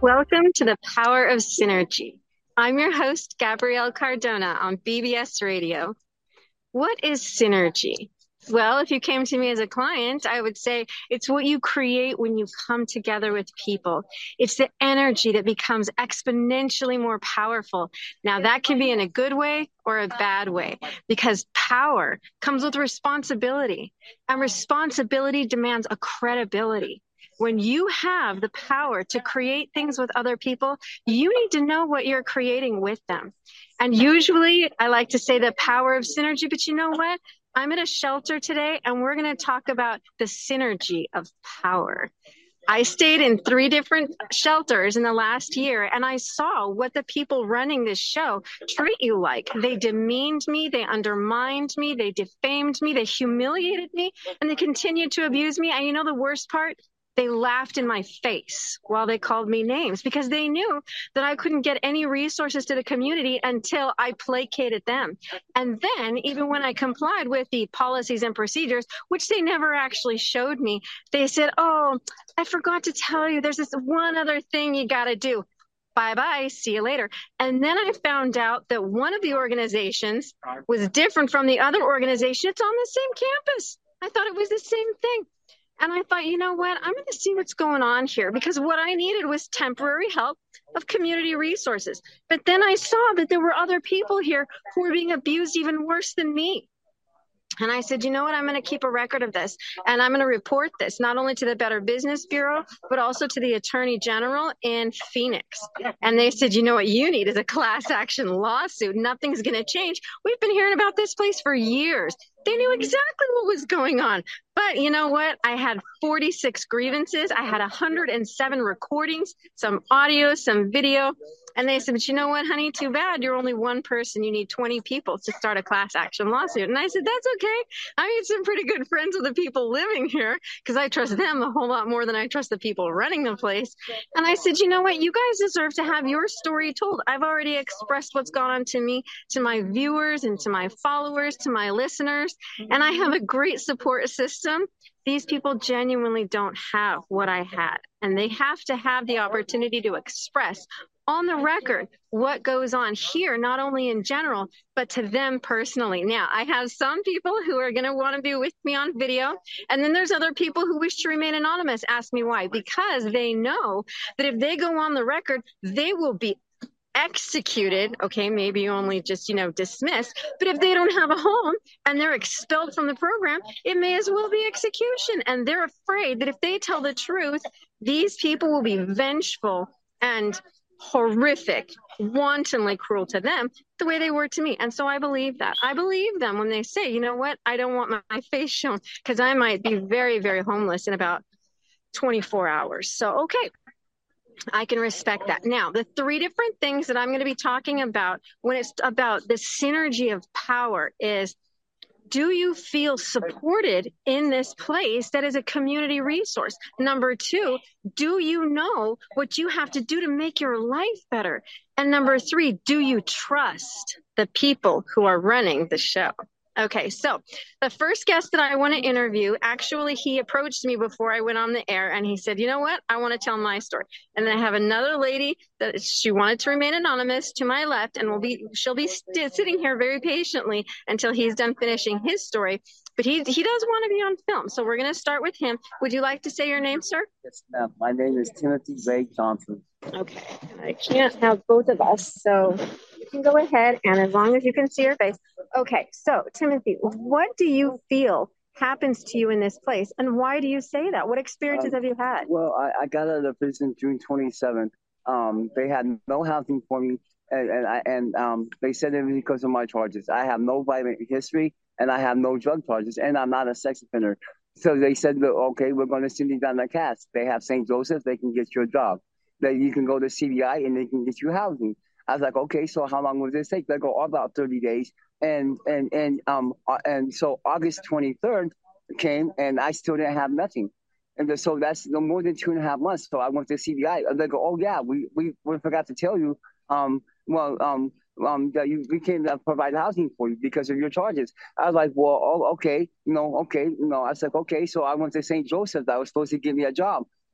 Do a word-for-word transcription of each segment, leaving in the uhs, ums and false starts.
Welcome to the Power of Synergy. I'm your host, Gabrielle Cardona on B B S Radio. What is synergy? Well, if you came to me as a client, I would say it's what you create when you come together with people. It's the energy that becomes exponentially more powerful. Now, that can be in a good way or a bad way, because power comes with responsibility, and responsibility demands a credibility. When you have the power to create things with other people, you need to know what you're creating with them. And usually I like to say the power of synergy, but you know what? I'm at a shelter today and we're going to talk about the synergy of power. I stayed in three different shelters in the last year, and I saw what the people running this show treat you like. They demeaned me, they undermined me, they defamed me, they humiliated me, and they continued to abuse me. And you know the worst part? They laughed in my face while they called me names, because they knew that I couldn't get any resources to the community until I placated them. And then, even when I complied with the policies and procedures, which they never actually showed me, they said, oh, I forgot to tell you, there's this one other thing you got to do. Bye-bye, see you later. And then I found out that one of the organizations was different from the other organization. It's on the same campus. I thought it was the same thing. And I thought, you know what, I'm going to see what's going on here, because what I needed was temporary help of community resources. But then I saw that there were other people here who were being abused even worse than me. And I said, you know what, I'm going to keep a record of this, and I'm going to report this not only to the Better Business Bureau, but also to the Attorney General in Phoenix. And they said, you know what you need is a class action lawsuit. Nothing's going to change. We've been hearing about this place for years. They knew exactly what was going on. But you know what? I had forty-six grievances. I had one hundred seven recordings, some audio, some video. And they said, but you know what, honey, too bad. You're only one person. You need twenty people to start a class action lawsuit. And I said, that's okay. I made some pretty good friends with the people living here, because I trust them a whole lot more than I trust the people running the place. And I said, you know what? You guys deserve to have your story told. I've already expressed what's gone on to me, to my viewers and to my followers, to my listeners. And I have a great support system. These people genuinely don't have what I had. And they have to have the opportunity to express on the record what goes on here, not only in general, but to them personally. Now, I have some people who are going to want to be with me on video, and then there's other people who wish to remain anonymous. Ask me why. Because they know that if they go on the record, they will be executed. Okay, maybe only just, you know, dismissed. But if they don't have a home and they're expelled from the program, it may as well be execution. And they're afraid that if they tell the truth, these people will be vengeful and horrific, wantonly cruel to them the way they were to me. And so I believe that. I believe them when they say, you know what, I don't want my, my face shown, because I might be very, very homeless in about twenty-four hours. So, okay, I can respect that. Now, the three different things that I'm going to be talking about when it's about the synergy of power is, do you feel supported in this place that is a community resource? Number two, do you know what you have to do to make your life better? And number three, do you trust the people who are running the show? Okay, so the first guest that I want to interview, actually, he approached me before I went on the air, and he said, you know what, I want to tell my story. And then I have another lady that she wanted to remain anonymous to my left, and will be she'll be st- sitting here very patiently until he's done finishing his story. But he he does want to be on film, so we're going to start with him. Would you like to say your name, sir? Yes, ma'am. My name is Timothy Ray Johnson. Okay, I can't have both of us, so you can go ahead, and as long as you can see your face. Okay, so Timothy, what do you feel happens to you in this place, and why do you say that? What experiences Um, have you had? well, I, I got out of prison June twenty-seventh. Um, they had no housing for me, and and, I, and um, they said it was because of my charges. I have no violent history, and I have no drug charges, and I'm not a sex offender. So they said, okay, we're going to send you down to Cass. They have Saint Joseph. They can get you a job. That you can go to C B I, and they can get you housing. I was like, okay, so how long will this take? They go, oh, about thirty days. And and and um and so August twenty-third came, and I still didn't have nothing. And so that's no more than two and a half months. So I went to C B I. They go, oh yeah, we we, we forgot to tell you. Um, well, um, um, that you we can't uh, provide housing for you because of your charges. I was like, well, oh, okay, you know, okay, you know. I was like, okay. So I went to Saint Joseph. That was supposed to give me a job.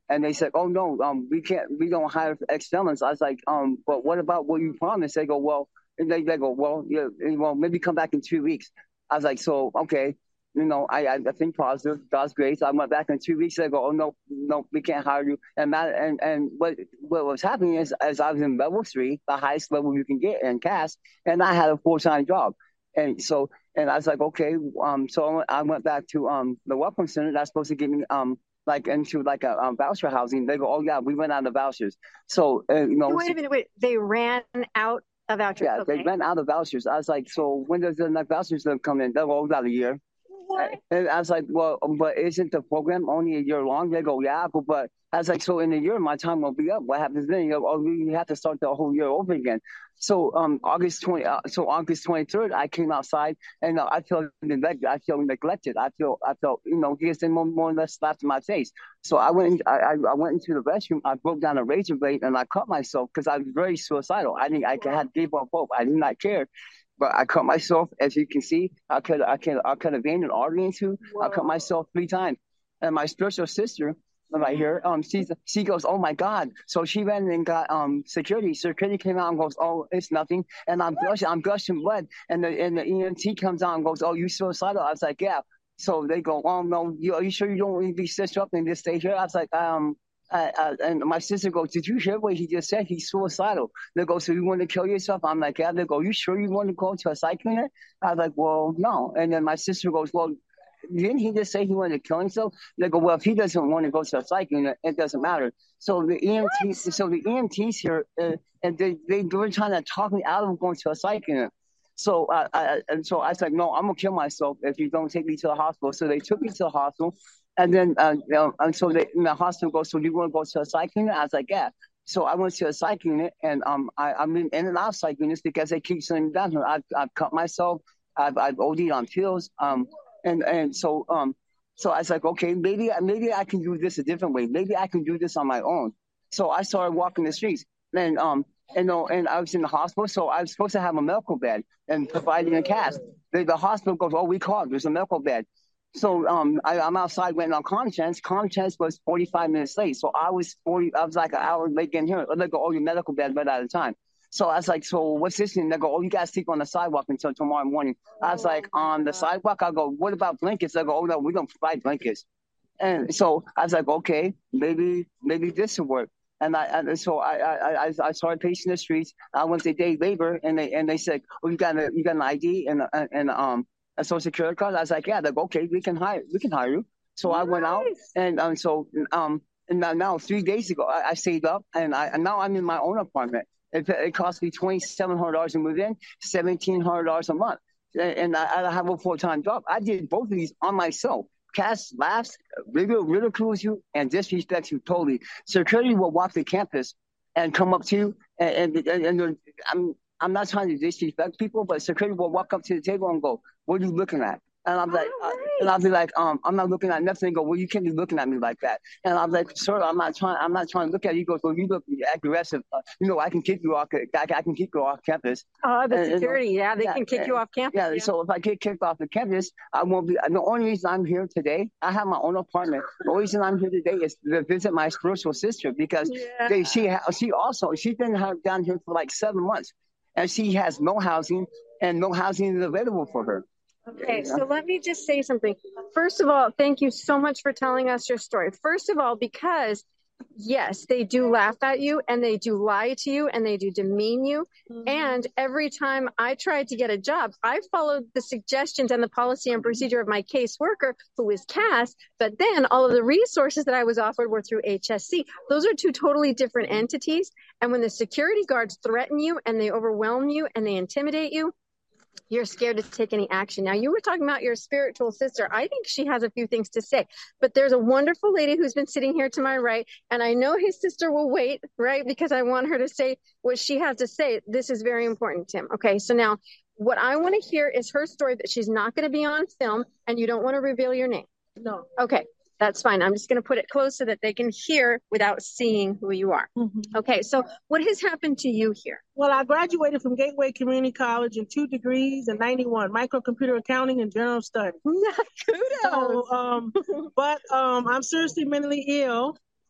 And they said, oh, no, um, we can't, we don't hire ex-felons. I was like, um, but what about what you promised? They go, well, and they, they go, well, yeah, well, maybe come back in two weeks. I was like, so, okay. You know, I, I think positive. God's grace. I went back in two weeks. They go, oh, no, no, we can't hire you. And that, and, and what what was happening is, as I was in level three, the highest level you can get in C A S, and I had a full-time job. And so, and I was like, okay. Um, so I went back to um the Welcome Center. That's supposed to give me um like into like a um, voucher housing. They go, oh yeah, we went out of vouchers. So uh, you know, wait a minute, wait. They ran out of vouchers. Yeah, okay. They ran out of vouchers. I was like, so when does the next vouchers come in? They go, oh, about a year. What? And I was like, well, but isn't the program only a year long? They go, yeah, but I was like, so in a year, my time will be up. What happens then? You go, oh, you have to start the whole year over again. So um, August twentieth, uh, so August twenty-third, I came outside and uh, I felt neglected. I feel neglected. I feel, I felt, you know, he just more, more or less slapped in my face. So I went, I, I, I went into the restroom. I broke down a razor blade and I cut myself because I was very suicidal. I didn't, I had gave up hope. I did not care. But I cut myself, as you can see. I cut, I cut, I cut a vein and artery into. I cut myself three times. And my spiritual sister, right here, um, she she goes, oh my God. So she went and got um security. Security came out and goes, oh, it's nothing. And I'm gushing, I'm gushing blood. And the and the E M T comes out and goes, oh, you suicidal? I was like, yeah. So they go, oh no, you, are you sure you don't want to be stitched up and just stay here? I was like, um. Uh, uh, and my sister goes, did you hear what he just said? He's suicidal. They go, so you want to kill yourself? I'm like, yeah. They go, you sure you want to go to a psych unit? I was like, well, no. And then my sister goes, well, didn't he just say he wanted to kill himself? They go, well, if he doesn't want to go to a psych unit, it doesn't matter. So the E M Ts, what? so the E M Ts here, uh, and they, they were trying to talk me out of going to a psych unit. So I, I, and so I was like, no, I'm going to kill myself if you don't take me to the hospital. So they took me to the hospital. And then, uh, you know, and so they, the hospital goes, so do you want to go to a psych unit? I was like, yeah. So I went to a psych unit, and um, I, I'm in, in and out of psych units because they keep sending me down here. I've, I've cut myself. I've, I've O D'd on pills. Um, and and so um, so I was like, okay, maybe maybe I can do this a different way. Maybe I can do this on my own. So I started walking the streets, and um, and no, and I was in the hospital, so I was supposed to have a medical bed and providing a cast. The, the hospital goes, oh, we called. There's a medical bed. So um, I, I'm outside waiting on Comchance. Comchance was forty-five minutes late. So I was forty. I was like an hour late getting here. They go, oh, your medical bed right out of time. So I was like, so what's this thing? They go, oh, you guys sleep on the sidewalk until tomorrow morning. I was like, on the sidewalk? I go, what about blankets? They go, oh, no, we don't provide blankets. And so I was like, okay, maybe maybe this will work. And I and so I I I started pacing the streets. I went to day labor, and they and they said, oh, you got a you got an I D and and um. a social security card. I was like, yeah, they're like, okay, we can hire, we can hire you. So nice. I went out, and um, so um, and now, now three days ago, I, I saved up, and I and now I'm in my own apartment. It, it cost me twenty seven hundred dollars to move in, seventeen hundred dollars a month, and, and I, I have a full time job. I did both of these on myself. Cass laughs, ridicules you, and disrespects you totally. Security will walk the campus and come up to you, and and, and, and I'm. I'm not trying to disrespect people, but security will walk up to the table and go, what are you looking at? And I'm like, uh, and I'll be like, um, I'm not looking at nothing. And go, well, you can't be looking at me like that. And I'm like, sir, I'm not trying. I'm not trying to look at you. He goes, well, you look aggressive. Uh, you know, I can kick you off. I, I can kick you off campus. Oh, the and, security, and, yeah, they yeah, can kick and, you off campus. Yeah, yeah. So if I get kicked off the campus, I won't be. The only reason I'm here today, I have my own apartment. The only reason I'm here today is to visit my spiritual sister because yeah. they, she she also she's been down here for like seven months. And she has no housing, and no housing is available for her. Okay, you know? So let me just say something. First of all, thank you so much for telling us your story. First of all, because yes, they do laugh at you, and they do lie to you, and they do demean you. Mm-hmm. And every time I tried to get a job, I followed the suggestions and the policy and procedure of my caseworker, who is Cass. But then all of the resources that I was offered were through H S C. Those are two totally different entities. And when the security guards threaten you and they overwhelm you and they intimidate you, you're scared to take any action. Now, you were talking about your spiritual sister. I think she has a few things to say, but there's a wonderful lady who's been sitting here to my right, and I know his sister will wait, right? Because I want her to say what she has to say. This is very important, Tim. Okay, so now what I want to hear is her story, but she's not going to be on film, and you don't want to reveal your name. No. Okay. That's fine. I'm just going to put it close so that they can hear without seeing who you are. Mm-hmm. Okay. So what has happened to you here? Well, I graduated from Gateway Community College in two degrees in ninety-one, microcomputer accounting and general studies. Kudos. So, um, but um, I'm seriously mentally ill.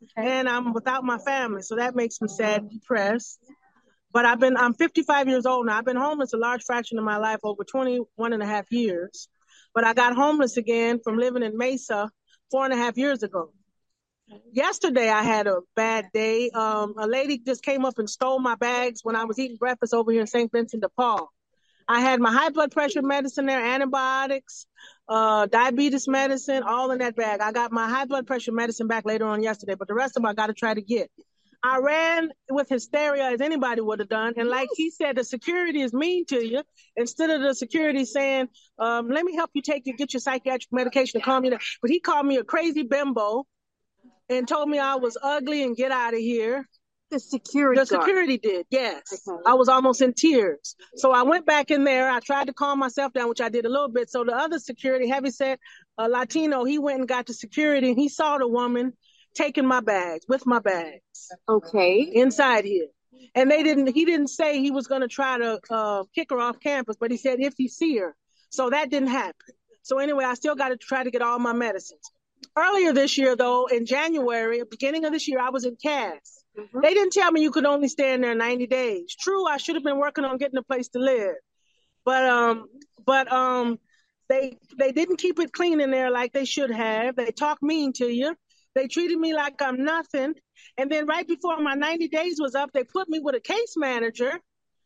okay. And I'm without my family, so that makes me sad, depressed. But I've been, I'm fifty-five years old now. I've been homeless a large fraction of my life, over twenty-one and a half years. But I got homeless again from living in Mesa four and a half years ago. Yesterday, I had a bad day. Um, a lady just came up and stole my bags when I was eating breakfast over here in Saint Vincent de Paul. I had my high blood pressure medicine there, antibiotics, uh, diabetes medicine, all in that bag. I got my high blood pressure medicine back later on yesterday, but the rest of them I got to try to get. I ran with hysteria as anybody would have done. And like he said, the security is mean to you. Instead of the security saying, um, let me help you take you, get your psychiatric medication to calm you down. But he called me a crazy bimbo and told me I was ugly and get out of here. The security The security guard. did, yes. Okay. I was almost in tears. So I went back in there. I tried to calm myself down, which I did a little bit. So the other security, heavyset uh, Latino, he went and got the security, and he saw the woman taking my bags, with my bags. Okay. Inside here. And they didn't, he didn't say he was going to try to uh, kick her off campus, but he said if he see her. So that didn't happen. So anyway, I still got to try to get all my medicines. Earlier this year, though, in January, beginning of this year, I was in Cass. Mm-hmm. They didn't tell me you could only stay in there ninety days. True, I should have been working on getting a place to live. But um, but um, they they didn't keep it clean in there like they should have. They talk mean to you. They treated me like I'm nothing. And then right before my ninety days was up, they put me with a case manager.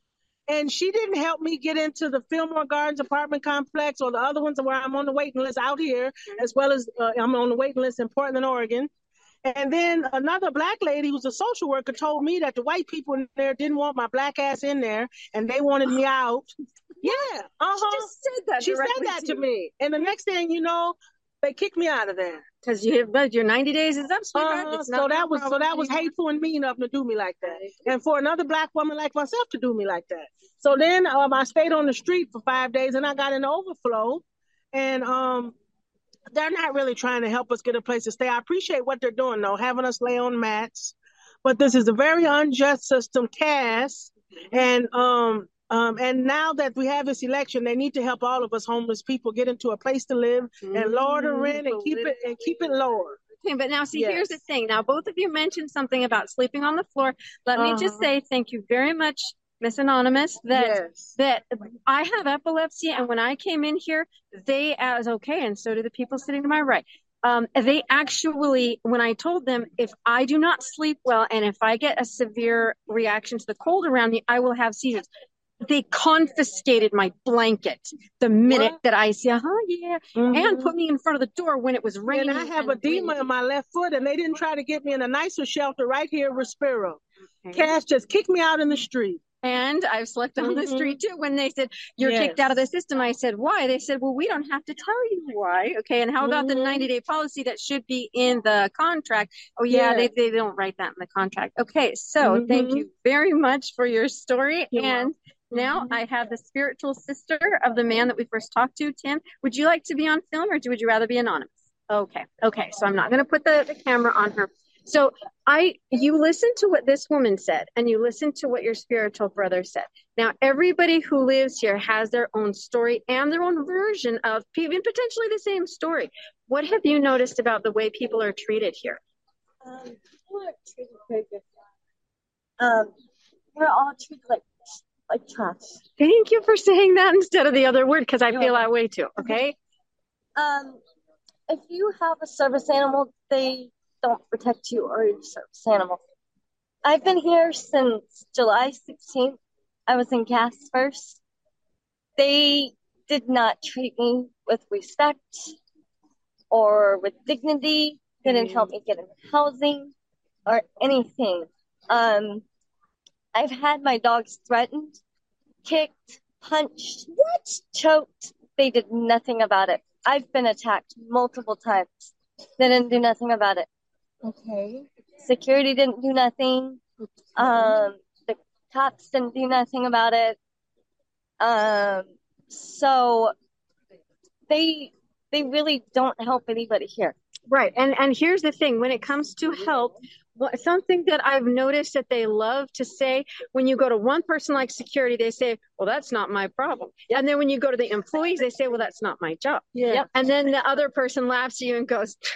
And she didn't help me get into the Fillmore Gardens apartment complex or the other ones where I'm on the waiting list out here, as well as uh, I'm on the waiting list in Portland, Oregon. And then another black lady who's a social worker told me that the white people in there didn't want my black ass in there and they wanted me out. Yeah. Uh-huh. She just said that She said that to, to me. And the next thing you know, they kicked me out of there. Because you but your ninety days is up, sweetheart. Uh-huh. So that was so that was hateful and mean of them to do me like that. And for another black woman like myself to do me like that. So then um, I stayed on the street for five days and I got an overflow. And um they're not really trying to help us get a place to stay. I appreciate what they're doing, though, having us lay on mats. But this is a very unjust system, Cass. And um, um, and now that we have this election, they need to help all of us homeless people get into a place to live mm-hmm. and lower the rent and keep it and keep it lower. Okay, but now see, yes. Here's the thing. Now, both of you mentioned something about sleeping on the floor. Let uh-huh. me just say thank you very much, Miss Anonymous, that yes. that I have epilepsy, and when I came in here, they as okay, and so do the people sitting to my right. Um, they actually, when I told them if I do not sleep well and if I get a severe reaction to the cold around me, I will have seizures. They confiscated my blanket the minute what? that I said, "Oh yeah," mm-hmm. and put me in front of the door when it was raining. And I have and edema raining. in my left foot, and they didn't try to get me in a nicer shelter right here, Respiro. Okay. Cash just kicked me out in the street. And I've slept on the mm-hmm. street too. When they said, you're yes. kicked out of the system, I said, why? They said, well, we don't have to tell you why. Okay. And how about mm-hmm. the ninety day policy that should be in the contract? Oh yeah, yes. they, they don't write that in the contract. Okay. So mm-hmm. thank you very much for your story. You're and welcome. Now mm-hmm. I have the spiritual sister of the man that we first talked to, Tim. Would you like to be on film or would you rather be anonymous? Okay. Okay. So I'm not going to put the, the camera on her. So I, you listen to what this woman said, and you listen to what your spiritual brother said. Now, everybody who lives here has their own story and their own version of even potentially the same story. What have you noticed about the way people are treated here? Um, people are treated very different. Um, we're all treated like like trash. Thank you for saying that instead of the other word, because I You're feel welcome. that way too. Okay. Um, if you have a service animal, they don't protect you or your service animal. I've been here since July sixteenth. I was in Cass first. They did not treat me with respect or with dignity. They didn't help me get into housing or anything. Um, I've had my dogs threatened, kicked, punched, what? choked. They did nothing about it. I've been attacked multiple times. They didn't do nothing about it. Okay. Security didn't do nothing. Um, the cops didn't do nothing about it. Um, so they they really don't help anybody here. Right. And and here's the thing. When it comes to help, something that I've noticed that they love to say, when you go to one person like security, they say, well, that's not my problem. Yep. And then when you go to the employees, they say, well, that's not my job. Yeah. Yep. And then the other person laughs at you and goes,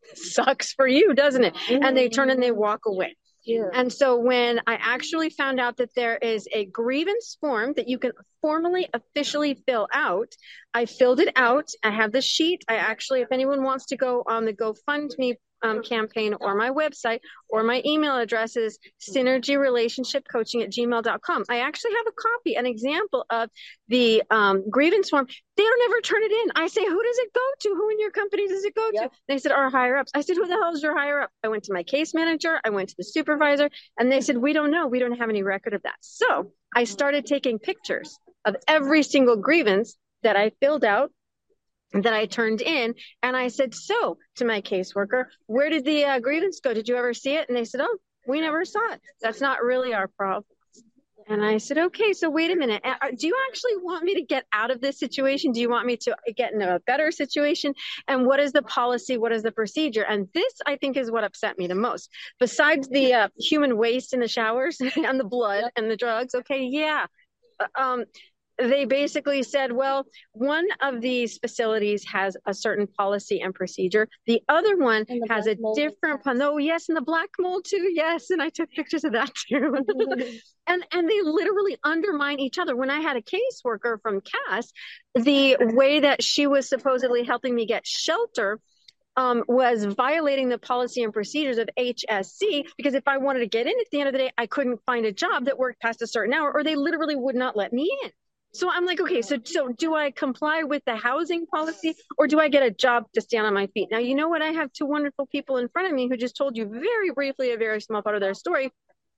sucks for you, doesn't it? Mm-hmm. And they turn and they walk away. Yeah. And so when I actually found out that there is a grievance form that you can formally, officially fill out, I filled it out. I have the sheet. I actually, if anyone wants to go on the GoFundMe um, campaign or my website or my email address is synergy relationship coaching at gmail dot com. I actually have a copy, an example of the um, grievance form. They don't ever turn it in. I say, who does it go to? Who in your company does it go yep. to? They said, our higher ups. I said, who the hell is your higher up? I went to my case manager. I went to the supervisor, and they said, we don't know. We don't have any record of that. So I started taking pictures of every single grievance that I filled out, that I turned in. And I said, so to my caseworker, where did the uh, grievance go? Did you ever see it? And they said, oh, we never saw it. That's not really our problem. And I said, okay, so wait a minute. Do you actually want me to get out of this situation? Do you want me to get in a better situation? And what is the policy? What is the procedure? And this, I think, is what upset me the most. Besides the uh, human waste in the showers and the blood and the drugs, okay, yeah. Um, they basically said, well, one of these facilities has a certain policy and procedure. The other one has a different, oh, yes, and the black mold too, yes. And I took pictures of that too. and and they literally undermine each other. When I had a caseworker from Cass, the way that she was supposedly helping me get shelter Um, was violating the policy and procedures of H S C, because if I wanted to get in at the end of the day, I couldn't find a job that worked past a certain hour, or they literally would not let me in. So I'm like, okay, so, so do I comply with the housing policy, or do I get a job to stand on my feet? Now, you know what? I have two wonderful people in front of me who just told you very briefly a very small part of their story.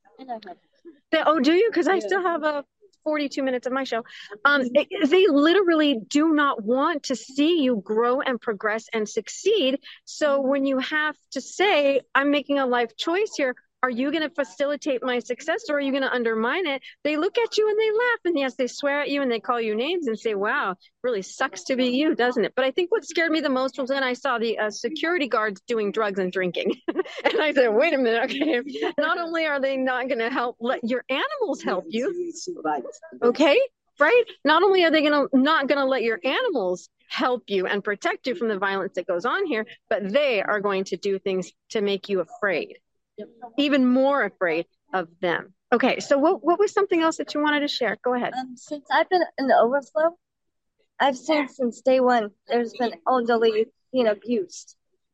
They, oh, do you? Because I yeah. still have a forty-two minutes of my show. Um, it, they literally do not want to see you grow and progress and succeed. So when you have to say, I'm making a life choice here, are you going to facilitate my success, or are you going to undermine it? They look at you and they laugh, and yes, they swear at you and they call you names and say, wow, really sucks to be you, doesn't it? But I think what scared me the most was when I saw the uh, security guards doing drugs and drinking. And I said, wait a minute, okay, not only are they not going to help, let your animals help you, okay, right? Not only are they going to not going to let your animals help you and protect you from the violence that goes on here, but they are going to do things to make you afraid. Even more afraid of them. Okay, so what what was something else that you wanted to share? Go ahead. Um, since I've been in the overflow, I've seen since day one there's been elderly being abused,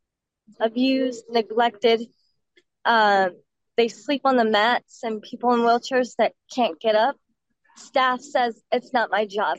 abused, neglected. Um, they sleep on the mats, and people in wheelchairs that can't get up. Staff says it's not my job.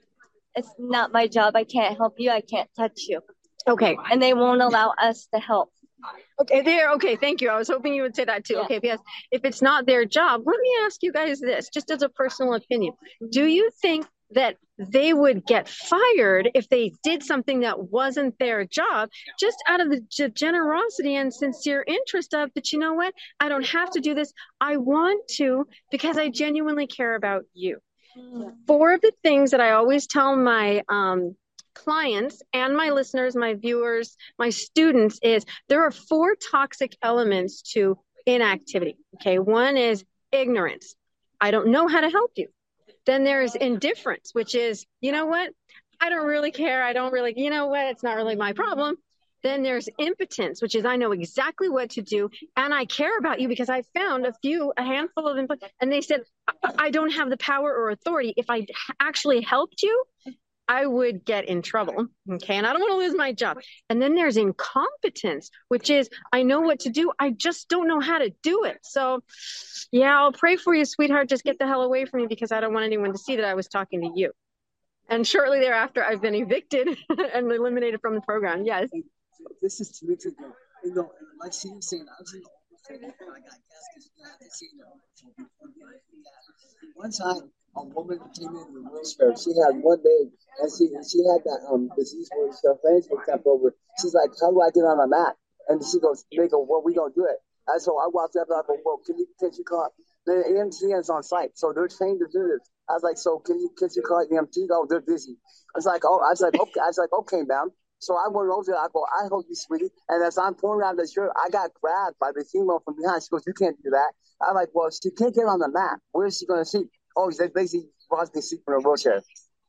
It's not my job. I can't help you. I can't touch you. Okay, and they won't allow us to help. Okay, there. Okay, thank you. I was hoping you would say that too. Yeah. Okay, because if it's not their job, let me ask you guys this, just as a personal opinion. Do you think that they would get fired if they did something that wasn't their job, just out of the g- generosity and sincere interest of that, you know what, I don't have to do this. I want to because I genuinely care about you. Mm. Four of the things that I always tell my um, clients and my listeners, my viewers, my students is there are four toxic elements to inactivity. Okay. One is ignorance. I don't know how to help you. Then there's indifference, which is, you know what? I don't really care. I don't really, you know what? It's not really my problem. Then there's impotence, which is I know exactly what to do. And I care about you because I found a few, a handful of, impl- and they said, I-, I don't have the power or authority. If I actually helped you, I would get in trouble. Okay. And I don't want to lose my job. And then there's incompetence, which is I know what to do. I just don't know how to do it. So yeah, I'll pray for you, sweetheart. Just get the hell away from me because I don't want anyone to see that I was talking to you. And shortly thereafter, I've been evicted and eliminated from the program. Yes. This is two weeks ago. You know, like she was saying, I was in the overflow before I got gas because you have to see the overflow before getting the gas. One time, a woman came in with a wheelchair. She had one leg, and she she had that um disease where her friends were kept over. She's like, "How do I get on my mat?" And she goes, "They go, well, we gonna do it." And so I walked up and I go, "Well, can you can you call?" The E M T is on site, so they're trained to do this. I was like, "So can you can you call E M T?" Oh, they're busy. I was like, "Oh," I was like, "Okay," I was like, "Okay, ma'am." So I went over there. I go, "I hold you, sweetie." And as I'm pulling around the shirt, I got grabbed by the female from behind. She goes, "You can't do that." I'm like, "Well, she can't get on the mat. Where is she gonna sleep?" Oh, they basically wants me sleep in a wheelchair.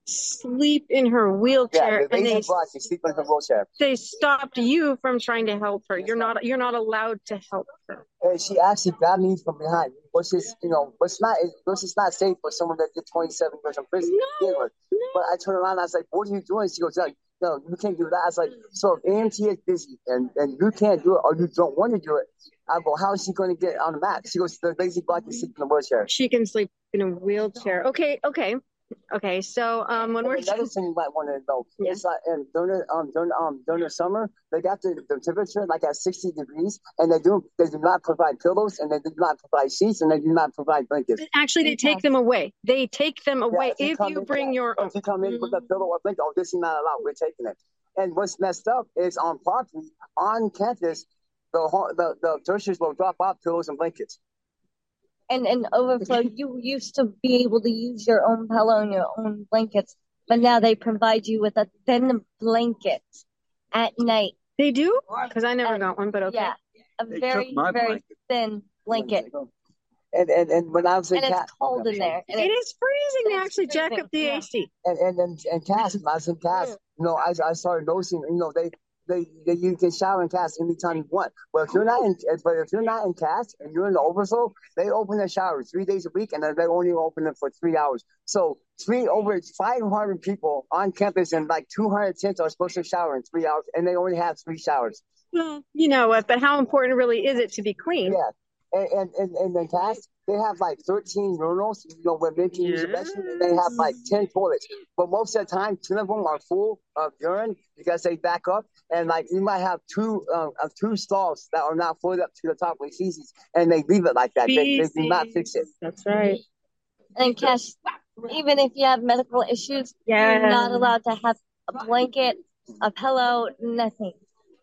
sleep in her Yeah, wheelchair, the and lazy they block, you sleep in her wheelchair. they stopped you from trying to help her. You're not you're not allowed to help her. And she actually grabbed me from behind, which is, you know, which not, which is not safe for someone that did twenty-seven years in prison to begin with. But I turned around and I was like, "What are you doing?" She goes, "No, no, you can't do that." I was like, "So if A M T is busy and, and you can't do it or you don't want to do it," I go, "How is she going to get on the mat?" She goes, "The lazy block is sleep in the wheelchair." She can sleep in a wheelchair. Okay, okay. Okay, so um, when And we're another thing you might want to know Yeah. is like, and during the, um during um during the summer they got the, the temperature like at sixty degrees, and they do they do not provide pillows, and they do not provide sheets, and they do not provide blankets. actually they take them away. They take them Yeah, away if come you in- bring yeah, your own. if you come in with a pillow or blanket, oh, this is not allowed. We're taking it. And what's messed up is on property on campus, the ho- the the tertiaries will drop off pillows and blankets. And and overflow, you used to be able to use your own pillow and your own blankets, but now they provide you with a thin blanket at night. They do? Because I never Uh, got one, but okay. Yeah, a They very took my very blanket. thin blanket, And and, and when I was in and it's Cass, cold in there. And It it's, is freezing. They it's actually jack freezing, up the yeah. A C. and and and, and Cass, when I was in Cass, you know, I I started noticing, you know, they. They, they, you can shower in Cass anytime you want. Well, if you're not in, but if you're not in Cass and you're in the overflow, they open their shower three days a week, and then they only open it for three hours. So three over five hundred people on campus and like two hundred tents are supposed to shower in three hours, and they only have three showers. Well, you know what? But how important really is it to be clean? Yeah, and and and, and then Cass, they have like thirteen urinals, you know, where men can use the restroom, and they have like ten toilets. But most of the time, ten of them are full of urine because they back up, and like you might have two uh, uh, two stalls that are not filled up to the top with feces, and they leave it like that. They, they do not fix it. That's right. And Cash, even if you have medical issues, Yeah. you're not allowed to have a blanket, a pillow, nothing.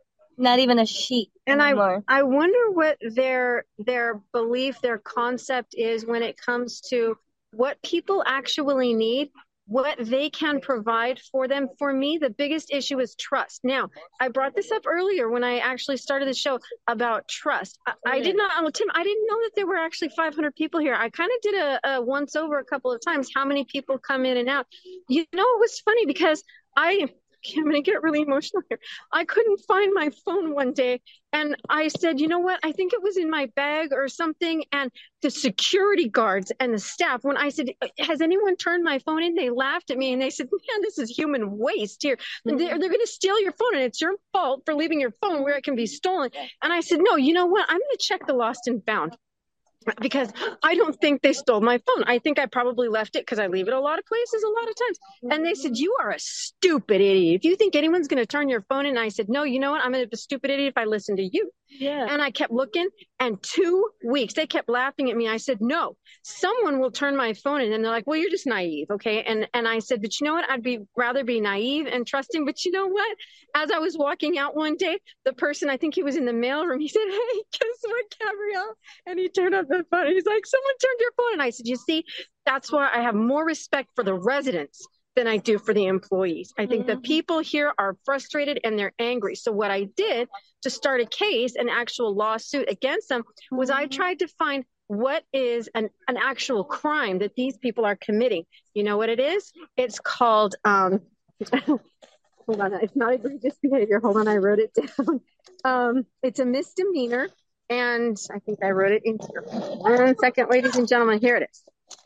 Not even a sheet And I anymore. I wonder what their their belief, their concept is when it comes to what people actually need, what they can provide for them. For me, the biggest issue is trust. Now, I brought this up earlier when I actually started the show about trust. I, I did not, oh, Tim, I didn't know that there were actually five hundred people here. I kind of did a, a once over a couple of times how many people come in and out. You know, it was funny because I I'm going to get really emotional here. I couldn't find my phone one day, and I said, you know what? I think it was in my bag or something. And the security guards and the staff, when I said, has anyone turned my phone in? They laughed at me and they said, man, this is human waste here. They're, they're going to steal your phone, and it's your fault for leaving your phone where it can be stolen. And I said, no, you know what? I'm going to check the lost and found, because I don't think they stole my phone. I think I probably left it because I leave it a lot of places a lot of times. And they said, you are a stupid idiot. If you think anyone's going to turn your phone in, I said, no, you know what? I'm going to be a stupid idiot if I listen to you. Yeah. And I kept looking, and two weeks, they kept laughing at me. I said, no, someone will turn my phone in. And they're like, well, you're just naive. Okay. And, and I said, but you know what? I'd be rather be naive and trusting. But you know what? As I was walking out one day, the person, I think he was in the mailroom, he said, hey, guess what, Gabrielle? And he turned up the phone. He's like, someone turned your phone. And I said, you see, that's why I have more respect for the residents than I do for the employees. I think Mm-hmm. the people here are frustrated and they're angry. So what I did to start a case, an actual lawsuit against them, was I tried to find what is an, an actual crime that these people are committing. You know what it is? It's called, um, hold on, it's not egregious behavior. Hold on, I wrote it down. Um, it's a misdemeanor, and I think I wrote it in here. One second, ladies and gentlemen, here it is.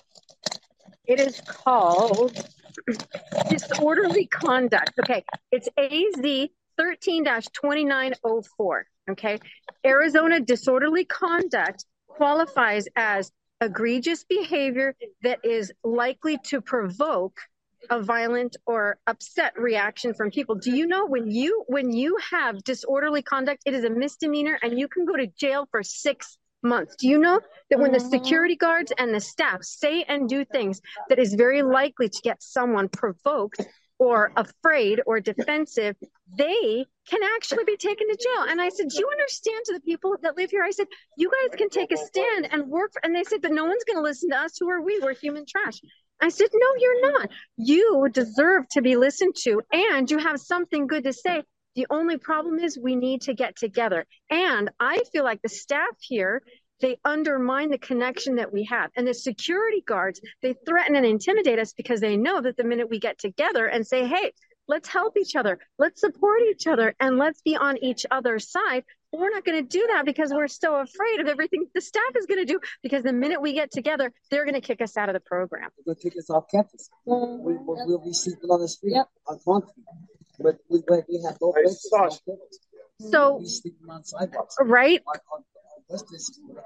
It is called disorderly conduct. Okay, it's A Z thirteen dash twenty-nine oh four. Okay, Arizona disorderly conduct qualifies as egregious behavior that is likely to provoke a violent or upset reaction from people. Do you know when you when you have disorderly conduct, it is a misdemeanor and you can go to jail for six months. Do you know that when the security guards and the staff say and do things that is very likely to get someone provoked or afraid or defensive, they can actually be taken to jail? And I said, do you understand, to the people that live here? I said, you guys can take a stand and work. For, and they said, but no one's going to listen to us. Who are we? We're human trash. I said, no, you're not. You deserve to be listened to, and you have something good to say. The only problem is we need to get together. And I feel like the staff here they undermine the connection that we have. And the security guards, they threaten and intimidate us because they know that the minute we get together and say, hey, let's help each other, let's support each other, and let's be on each other's side, we're not going to do that because we're so afraid of everything the staff is going to do, because the minute we get together, they're going to kick us out of the program. They're going to kick us off campus. Mm-hmm. we, we'll, we'll be sleeping on the street, yep. on concrete. But we, we have no places. So, we'll be sleeping on sidewalks. Right? On, on, on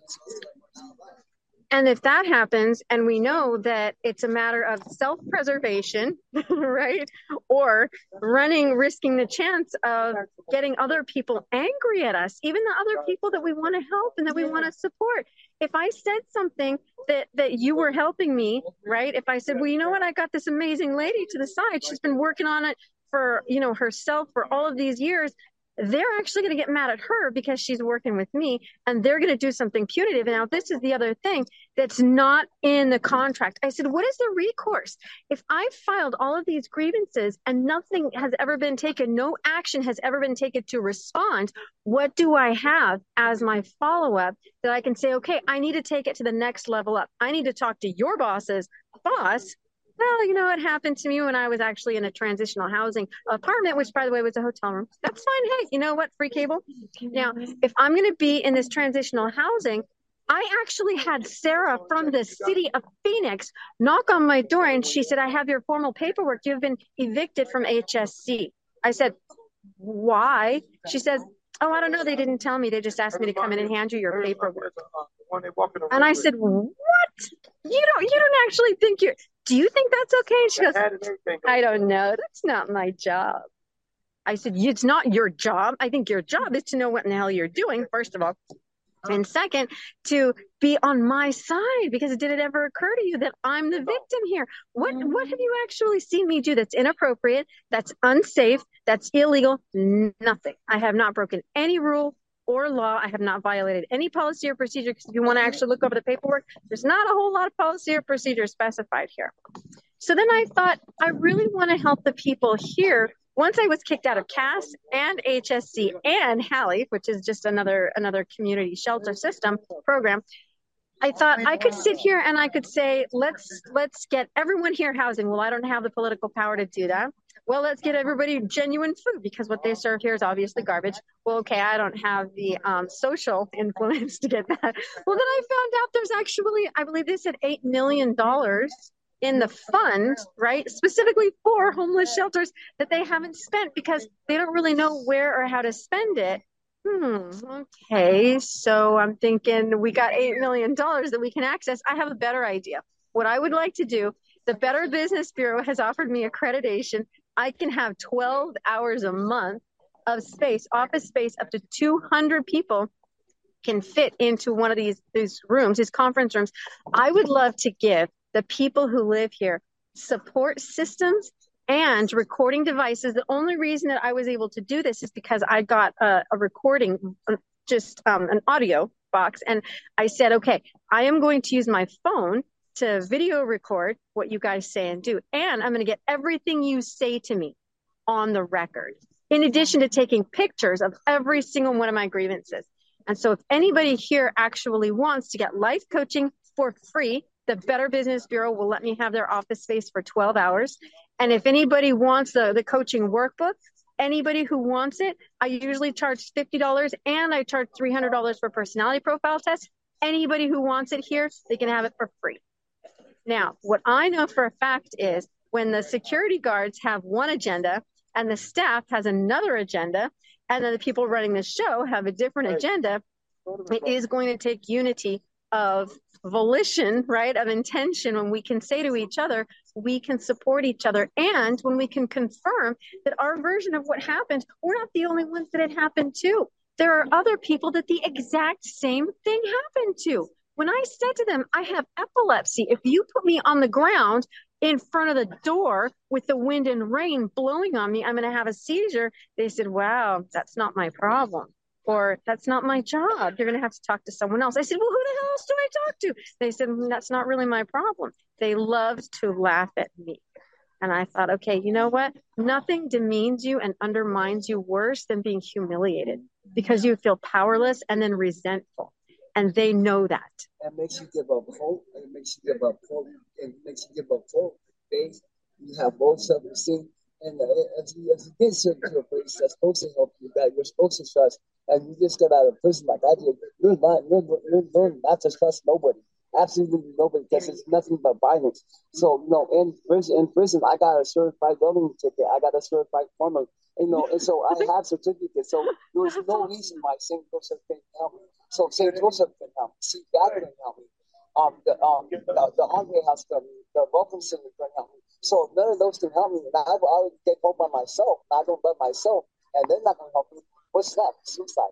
And if that happens, and we know that it's a matter of self-preservation, right? Or running, risking the chance of getting other people angry at us, even the other people that we want to help and that we want to support. If I said something that, that you were helping me, right? If I said, well, you know what? I got this amazing lady to the side. She's been working on it for, you know, herself for all of these years. They're actually going to get mad at her because she's working with me, and they're going to do something punitive. Now, this is the other thing that's not in the contract. I said, what is the recourse? If I've filed all of these grievances and nothing has ever been taken, no action has ever been taken to respond, what do I have as my follow-up that I can say, okay, I need to take it to the next level up. I need to talk to your boss's boss. Well, you know, it happened to me when I was actually in a transitional housing apartment, which, by the way, was a hotel room. That's fine. Hey, you know what? Free cable. Now, if I'm going to be in this transitional housing, I actually had Sarah from the city of Phoenix knock on my door, and she said, I have your formal paperwork. You've been evicted from H S C. I said, why? She says, oh, I don't know. They didn't tell me. They just asked me to come in and hand you your paperwork. And I said, what? You don't, you don't actually think you're, do you think that's okay? And she goes, I don't know. That's not my job. I said, it's not your job. I think your job is to know what in the hell you're doing, first of all. And second, to be on my side, because did it ever occur to you that I'm the victim here? What, what have you actually seen me do that's inappropriate, that's unsafe, that's illegal? Nothing. I have not broken any rule or law. I have not violated any policy or procedure, because if you want to actually look over the paperwork, there's not a whole lot of policy or procedure specified here. So then I thought, I really want to help the people here. Once I was kicked out of C A S and H S C and Hallie, which is just another another community shelter system program, I thought I could sit here and I could say, let's let's get everyone here housing. Well, I don't have the political power to do that. Well, let's get everybody genuine food, because what they serve here is obviously garbage. Well, okay, I don't have the um, social influence to get that. Well, then I found out there's actually, I believe they said eight million dollars in the fund, right, specifically for homeless shelters that they haven't spent because they don't really know where or how to spend it. Hmm, okay, so I'm thinking we got eight million dollars that we can access. I have a better idea. What I would like to do, the Better Business Bureau has offered me accreditation. I can have twelve hours a month of space, office space, up to two hundred people can fit into one of these, these rooms, these conference rooms. I would love to give the people who live here support systems and recording devices. The only reason that I was able to do this is because I got a, a recording, just um, an audio box. And I said, okay, I am going to use my phone to video record what you guys say and do. And I'm going to get everything you say to me on the record, in addition to taking pictures of every single one of my grievances. And so if anybody here actually wants to get life coaching for free, the Better Business Bureau will let me have their office space for twelve hours. And if anybody wants the, the coaching workbook, anybody who wants it, I usually charge fifty dollars, and I charge three hundred dollars for personality profile tests. Anybody who wants it here, they can have it for free. Now, what I know for a fact is when the security guards have one agenda and the staff has another agenda, and then the people running the show have a different agenda, it is going to take unity of volition, right, of intention, when we can say to each other, we can support each other, and when we can confirm that our version of what happened, we're not the only ones that it happened to. There are other people that the exact same thing happened to. When I said to them, I have epilepsy, if you put me on the ground in front of the door with the wind and rain blowing on me, I'm going to have a seizure. They said, wow, that's not my problem. Or that's not my job. You're going to have to talk to someone else. I said, well, who the hell else do I talk to? They said, well, that's not really my problem. They loved to laugh at me. And I thought, okay, you know what? Nothing demeans you and undermines you worse than being humiliated, because you feel powerless and then resentful. And they know that. It makes you give up hope. It makes you give up hope. It makes you give up hope. Faith. You have low self-esteem. And uh, if, you, if you get sent to a place that's supposed to help you, that you're supposed to trust, and you just get out of prison like I did, you're not, you're, you're learning not to trust nobody. Absolutely nobody, because it's nothing but violence. So, you know, in prison, in prison, I got a certified welding ticket. I got a certified plumber. You know, and so I have certificates. So there was no reason why Saint Joseph couldn't help me. So Saint Joseph can help me. See, God can help me. Um, the um, the, the Andre House can help me. The Welcome Center can help me. So none of those can help me. And I've already get hope by myself. And I don't love myself, and they're not going to help me. What's that? Suicide.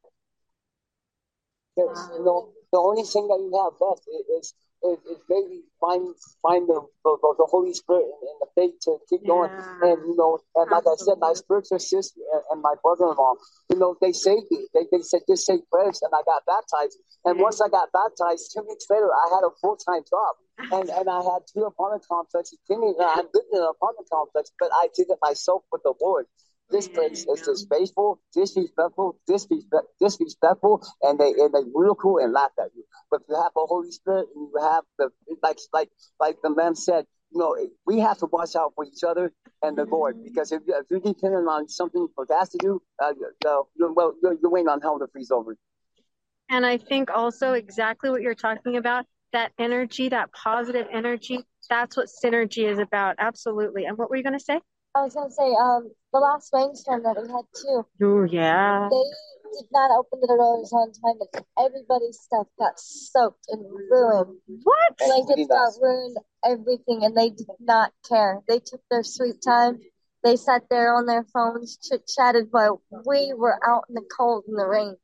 Because, you know, the only thing that you have left is is, is maybe find find the the, the Holy Spirit and, and the faith to keep going. Yeah. And you know, and like I said, my spiritual sister and, and my brother-in-law, you know, they saved me. They they said just say prayers, and I got baptized. And once I got baptized, two weeks later, I had a full-time job, and and I had two apartment complexes. And I lived in an apartment complex, but I did it myself with the Lord. This place is disgraceful, disrespectful, disrespect, disrespectful, and they and they ridicule and laugh at you. But if you have the Holy Spirit and you have the like like like the man said, you know, we have to watch out for each other and the Lord, because if, if you're dependent on something for gas to do, uh, uh, you're, well, you're, you're waiting on hell to freeze over. And I think also exactly what you're talking about, that energy, that positive energy, that's what synergy is about. Absolutely. And what were you going to say? I was gonna say, um, the last rainstorm that we had too, Oh, yeah. they did not open the doors on time, and everybody's stuff got soaked and ruined. What? Blankets got ruined, everything, and they did not care. They took their sweet time. They sat there on their phones, chit-chatted while we were out in the cold and the rain.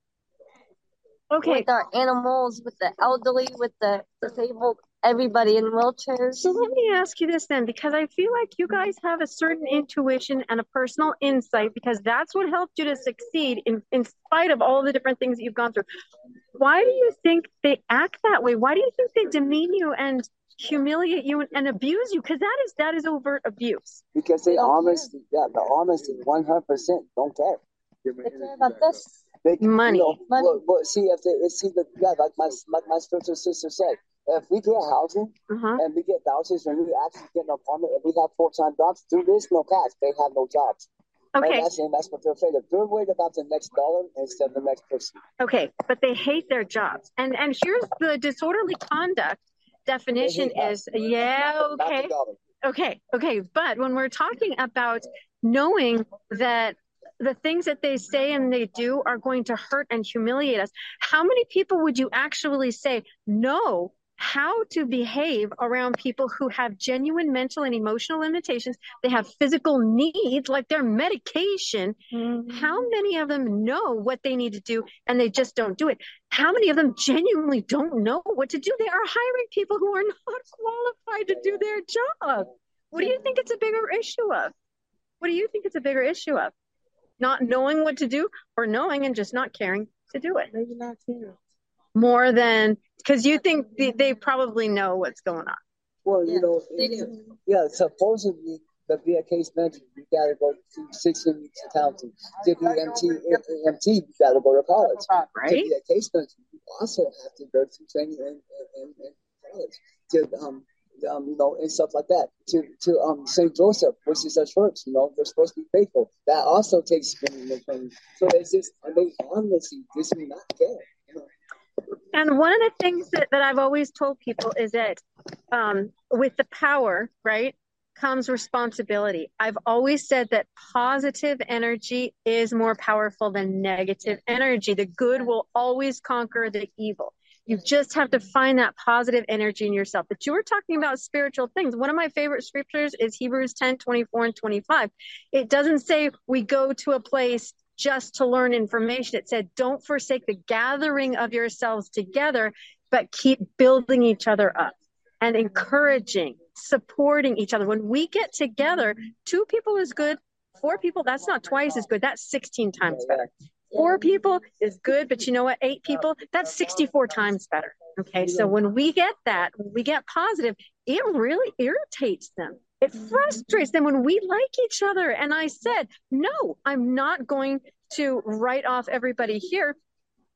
Okay. With our animals, with the elderly, with the disabled, everybody in wheelchairs. So let me ask you this then, because I feel like you guys have a certain intuition and a personal insight, because that's what helped you to succeed in, in spite of all the different things that you've gone through. Why do you think they act that way? Why do you think they demean you and humiliate you and, and abuse you? Because that is that is overt abuse. Because they honestly, yeah, the honesty, one hundred percent don't care. They care about this. They, Money. You know, Money. Well, well, see if they see the yeah, like my like my spiritual sister said, if we get housing Uh-huh. and we get vouchers and we actually get an apartment and we have full time jobs, through this no cash, they have no jobs. Okay. And that's, and that's what they're afraid of. They're worried about the next dollar instead of the next person. Okay, but they hate their jobs. And and here's the disorderly conduct definition is, yeah, okay. Okay, okay. But when we're talking about knowing that the things that they say and they do are going to hurt and humiliate us, how many people would you actually say know how to behave around people who have genuine mental and emotional limitations? They have physical needs, like their medication. Mm-hmm. How many of them know what they need to do and they just don't do it? How many of them genuinely don't know what to do? They are hiring people who are not qualified to do their job. What do you think it's a bigger issue of? What do you think it's a bigger issue of? Not knowing what to do, or knowing and just not caring to do it? Maybe not caring. More than, because you think they, they probably know what's going on. Well, Yeah, you know, they do. Yeah, supposedly to be a case manager, you gotta go through sixteen weeks of counseling. To be M T, M T, you gotta go to college. Right. To be a case manager, you also have to go through training in, in, in college. To um, um, you know, and stuff like that. To to um Saint Joseph, which is a church, you know, they're supposed to be faithful. That also takes training and training. So it's just, and they honestly just do not care. You know? And one of the things that, that I've always told people is that um, with the power, right, comes responsibility. I've always said that positive energy is more powerful than negative energy. The good will always conquer the evil. You just have to find that positive energy in yourself. But you were talking about spiritual things. One of my favorite scriptures is Hebrews ten, twenty-four and twenty-five. It doesn't say we go to a place just to learn information. It said, don't forsake the gathering of yourselves together, but keep building each other up and encouraging, supporting each other. When we get together, two people is good. Four people, that's not twice as good. That's sixteen times better. Four people is good, but you know what? Eight people, that's sixty-four times better. Okay, so when we get that, when we get positive, it really irritates them. It frustrates them when we like each other. And I said, no, I'm not going to write off everybody here.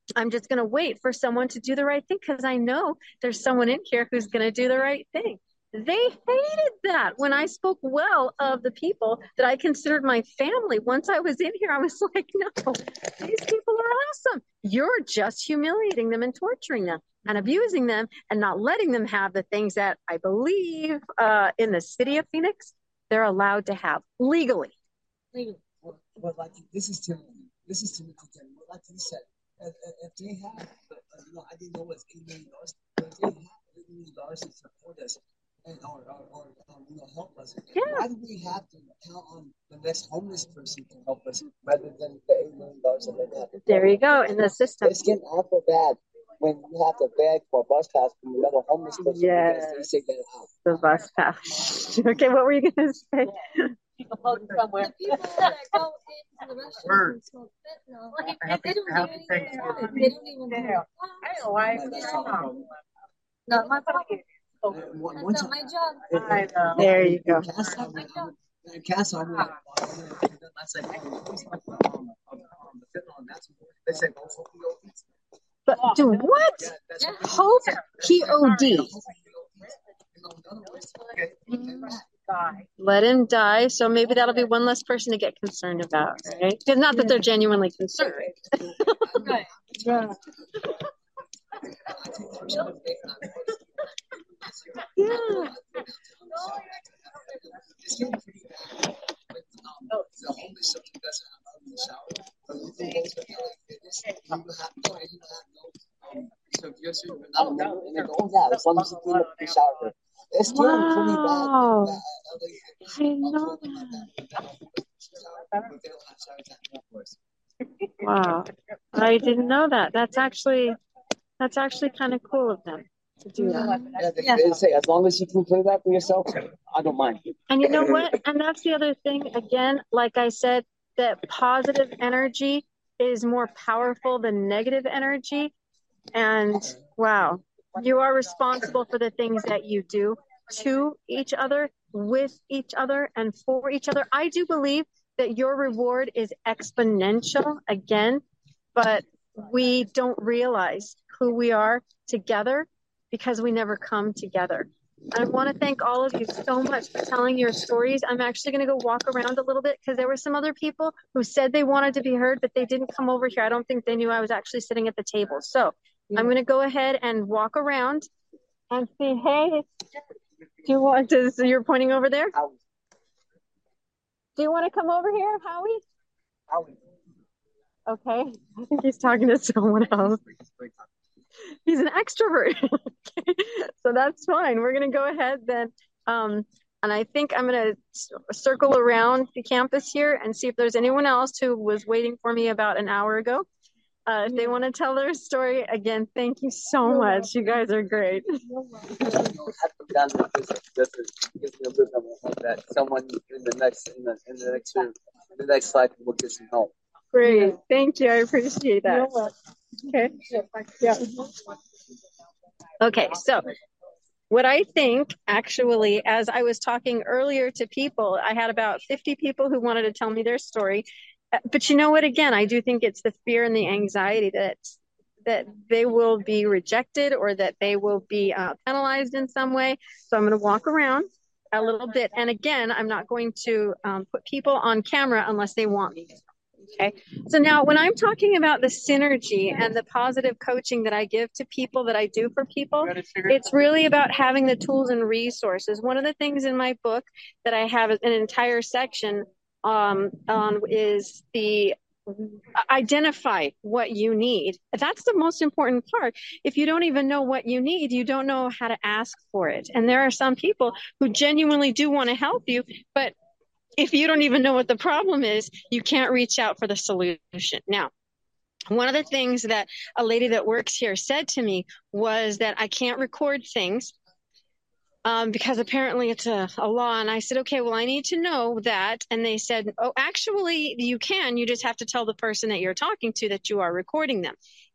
I'm just going to wait for someone to do the right thing because I know there's someone in here who's going to do the right thing. They hated that when I spoke well of the people that I considered my family. Once I was in here, I was like, no, these people are awesome. You're just humiliating them and torturing them and abusing them and not letting them have the things that I believe uh, in the city of Phoenix, they're allowed to have legally. Legally. Well, well, like this is Timothy. This is Timothy. Like you said, if, if they have, uh, you know, I didn't know it's eight million dollars. But if they have eight million dollars to support us and or, or, or um, you know, help us, yeah. Why do we have to count on the next homeless person to help us rather than the eight million dollars that they have? There you go in the system. It's getting awful bad when you have to beg for a bus pass from another homeless person yes. because they say get out. The bus pass. Okay, what were you going to say? People floating somewhere. The people that go into the restaurant and smoke fentanyl, like, they, they don't do anything wrong. They don't even do it. I know why. Not my problem. That's not my job. I know. There you go. Cast on last night. They said, "Oh, opioids." But do what? Hope P O D. Let him die. So maybe that'll be one less person to get concerned about, right? Because not that they're genuinely concerned. Right. Yeah. Yeah. It's still pretty bad. Wow. I know that. Wow. I didn't know that. That's actually that's actually kind of cool of them to do that. Yeah, they, yeah. They say as long as you can clear that for yourself, I don't mind. And you know what? And that's the other thing. Again, like I said, that positive energy is more powerful than negative energy. And wow, you are responsible for the things that you do to each other, with each other, and for each other. I do believe that your reward is exponential again, but we don't realize who we are together because we never come together. I want to thank all of you so much for telling your stories. I'm actually going to go walk around a little bit because there were some other people who said they wanted to be heard, but they didn't come over here. I don't think they knew I was actually sitting at the table. So yeah. I'm going to go ahead and walk around and see, hey, do you want to, so you're pointing over there? Howie. Do you want to come over here, Howie? Howie. Okay. I think he's talking to someone else. He's an extrovert. Okay. So that's fine. We're going to go ahead then. Um, and I think I'm going to circle around the campus here and see if there's anyone else who was waiting for me about an hour ago. Uh, if they want to tell their story, again, thank you so much. You guys are great. That someone in the next in the in the next in the next life will get some help. Great, thank you. I appreciate that. Okay. Yeah. Okay. So, what I think actually, as I was talking earlier to people, I had about fifty people who wanted to tell me their story. But you know what? Again, I do think it's the fear and the anxiety that that they will be rejected or that they will be uh, penalized in some way. So I'm going to walk around a little bit. And again, I'm not going to um, put people on camera unless they want me to. Okay. So now when I'm talking about the synergy and the positive coaching that I give to people, that I do for people, it's really about having the tools and resources. One of the things in my book that I have an entire section um, on is the identify what you need. That's the most important part. If you don't even know what you need, you don't know how to ask for it. And there are some people who genuinely do want to help you, but if you don't even know what the problem is, you can't reach out for the solution. Now, one of the things that a lady that works here said to me was that I can't record things um, because apparently it's a, a law. And I said, okay, well, I need to know that. And they said, oh, actually, you can. You just have to tell the person that you're talking to that you are recording them.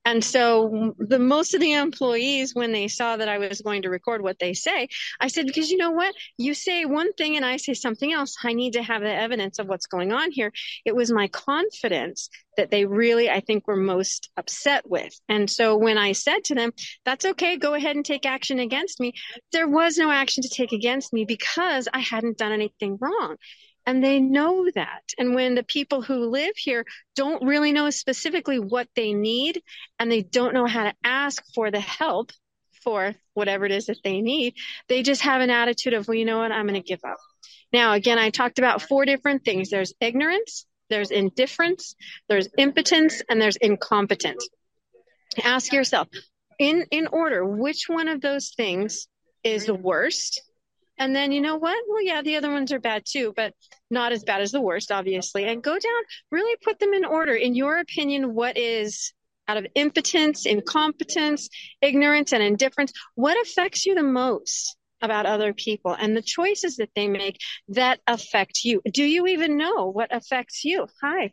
And so the most of the employees, when they saw that I was going to record what they say, I said, because you know what? You say one thing and I say something else. I need to have the evidence of what's going on here. It was my confidence that they really, I think, were most upset with. And so when I said to them, that's okay, go ahead and take action against me, there was no action to take against me because I hadn't done anything wrong. And they know that. And when the people who live here don't really know specifically what they need, and they don't know how to ask for the help for whatever it is that they need, they just have an attitude of, well, you know what, I'm going to give up. Now, again, I talked about four different things. There's ignorance, there's indifference, there's impotence, and there's incompetence. Ask yourself, in, in order, which one of those things is the worst? And then, you know what? Well, yeah, the other ones are bad too, but not as bad as the worst, obviously. And go down, really put them in order. In your opinion, what is, out of impotence, incompetence, ignorance, and indifference, what affects you the most about other people and the choices that they make that affect you? Do you even know what affects you? Hi.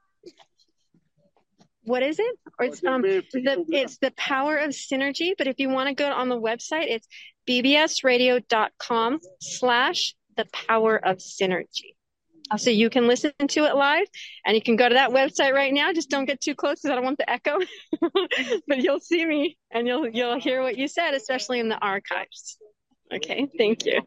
What is it? Or it's um the it's the power of synergy. But if you want to go on the website, it's bbsradio.com slash the power of synergy. So you can listen to it live, and you can go to that website right now. Just don't get too close because I don't want the echo. But you'll see me and you'll you'll hear what you said, especially in the archives. Okay, thank you.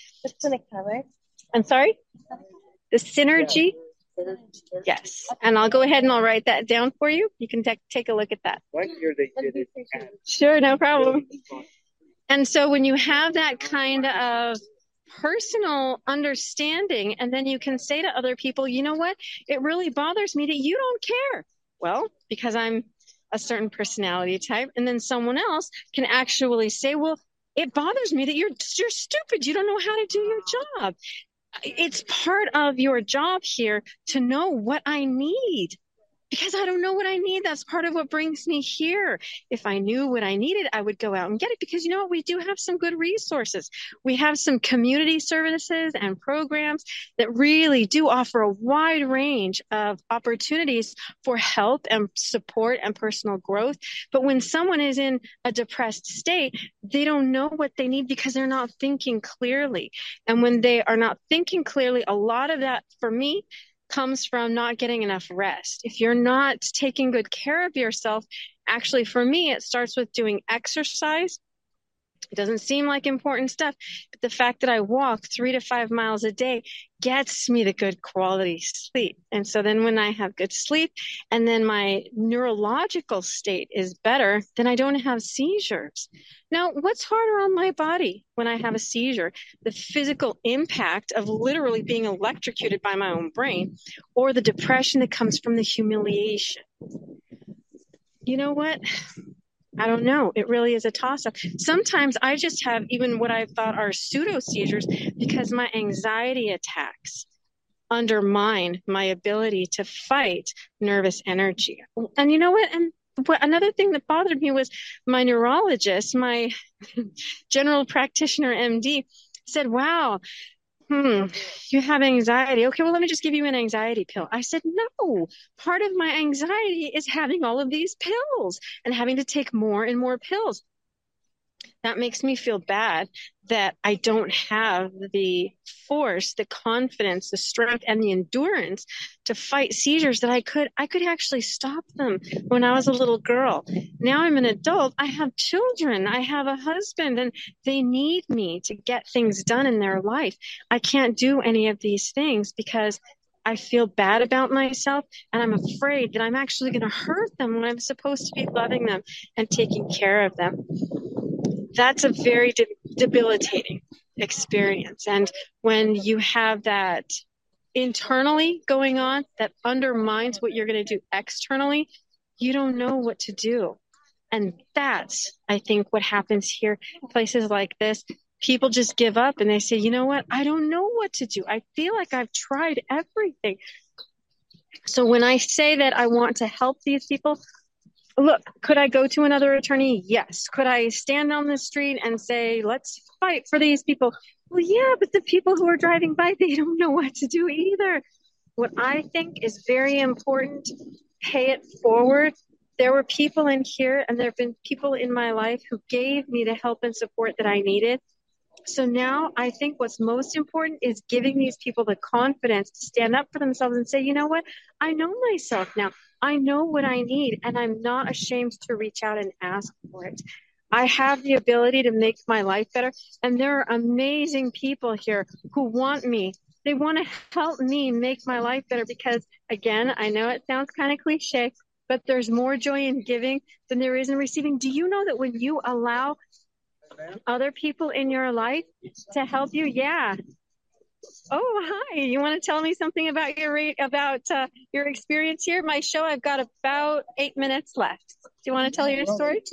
I'm sorry? The synergy? Yes. And I'll go ahead and I'll write that down for you. You can take take a look at that. One year they did it. Sure, no problem. And so when you have that kind of personal understanding, and then you can say to other people, you know what? It really bothers me that you don't care. Well, because I'm a certain personality type. And then someone else can actually say, well, it bothers me that you're you're stupid. You don't know how to do your job. It's part of your job here to know what I need, because I don't know what I need. That's part of what brings me here. If I knew what I needed, I would go out and get it, because you know what? We do have some good resources. We have some community services and programs that really do offer a wide range of opportunities for help and support and personal growth. But when someone is in a depressed state, they don't know what they need because they're not thinking clearly. And when they are not thinking clearly, a lot of that, for me, comes from not getting enough rest. If you're not taking good care of yourself, actually, for me, it starts with doing exercise. It doesn't seem like important stuff, but the fact that I walk three to five miles a day gets me the good quality sleep. And so then when I have good sleep and then my neurological state is better, then I don't have seizures. Now, what's harder on my body when I have a seizure? The physical impact of literally being electrocuted by my own brain, or the depression that comes from the humiliation? You know what? I don't know. It really is a toss-up. Sometimes I just have even what I thought are pseudo seizures because my anxiety attacks undermine my ability to fight nervous energy. And you know what? And what, another thing that bothered me was my neurologist, my general practitioner M D, said, wow, hmm, you have anxiety. Okay, well, let me just give you an anxiety pill. I said, no, part of my anxiety is having all of these pills and having to take more and more pills. That makes me feel bad that I don't have the force, the confidence, the strength, and the endurance to fight seizures that I could, I could actually stop them when I was a little girl. Now I'm an adult. I have children. I have a husband, and they need me to get things done in their life. I can't do any of these things because I feel bad about myself, and I'm afraid that I'm actually going to hurt them when I'm supposed to be loving them and taking care of them. That's a very de- debilitating experience. And when you have that internally going on that undermines what you're going to do externally, you don't know what to do. And that's, I think, what happens here in places like this. People just give up and they say, you know what? I don't know what to do. I feel like I've tried everything. So when I say that I want to help these people, look, could I go to another attorney? Yes. Could I stand on the street and say, let's fight for these people? Well, yeah, but the people who are driving by, they don't know what to do either. What I think is very important, pay it forward, there were people in here, and there have been people in my life who gave me the help and support that I needed. So now I think what's most important is giving these people the confidence to stand up for themselves and say, you know what? I know myself now. I know what I need, and I'm not ashamed to reach out and ask for it. I have the ability to make my life better, and there are amazing people here who want me. They want to help me make my life better because, again, I know it sounds kind of cliche, but there's more joy in giving than there is in receiving. Do you know that when you allow other people in your life to help you? Yeah. Oh, hi. You want to tell me something about your about uh, your experience here? My show, I've got about eight minutes left. Do you want to tell your story?